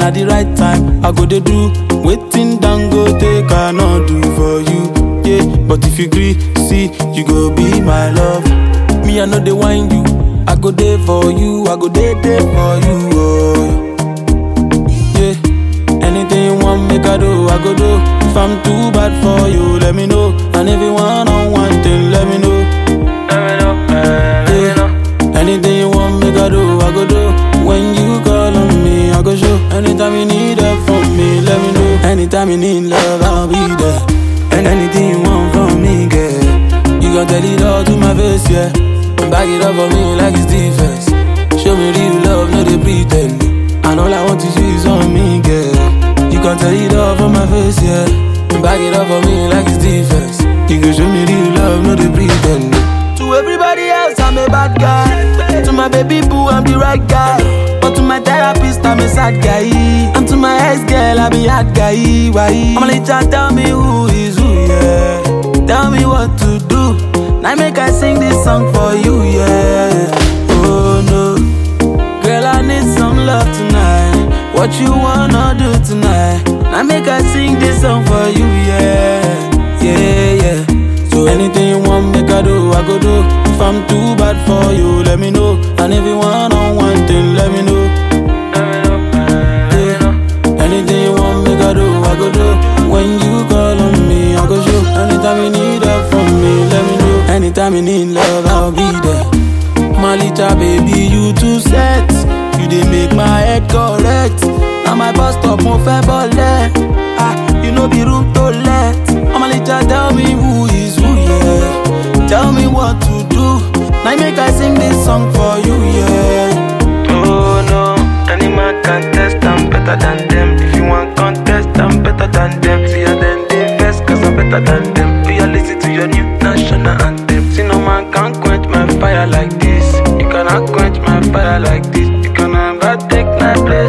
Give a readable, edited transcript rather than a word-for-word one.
at the right time, I go dey do waiting Dangote cannot do for you. Yeah, but if you agree, see, you go be my love. Me, I know they whine you. I go there for you, I go there for you. Oh. Yeah, anything you want, make I do, I go do. If I'm too bad for you, let me know. And if you want on one thing, let me know. Yeah, anything you want, make I do, I go do. When you call on me, I go show. Anytime you need help from me, let me know. Anytime you need love, I'll be there. And anything you want from me, girl, you gon' tell it all to my face, yeah. Back it up for me like it's defense. Show me real love, no they pretend. And all I want to see is on me, girl. You gon' tell it all from my face, yeah. Back it up for me like it's defense. You can show me real love, no they pretend. To everybody else, I'm a bad guy. To my baby boo, I'm the right guy. But to my therapist, I'm a sad guy. And to my ex-girl, I'm a hard guy. Why? I'ma let you tell me who is who, yeah. Tell me what to do. Now make I sing this song for you, yeah. Oh no, girl, I need some love tonight. What you wanna do tonight? Now make I sing this song for you, yeah. Yeah, yeah. So anything you want, make I do, I go do. If I'm too bad for you, let me know. And if you want on one thing, let me know. Yeah. Anything you want, make I do, I go do. When you call on me, I go show. Anytime you need help from me, let me know. Anytime you need love, I'll be there. My little baby, you too set. You dey make my head correct. Now my bus stop, mo fe bole. Ah, you know be room to let. My little tell me who is who, yeah. Tell me what to do. Now make I sing this song for you, yeah. Oh no, any man can test, I'm better than them. If you want contest, I'm better than them. See ya then they first, cause I'm better than them. Do you listen to your new national anthem? See no man can quench my fire like this. You cannot quench my fire like this. You can never take my place.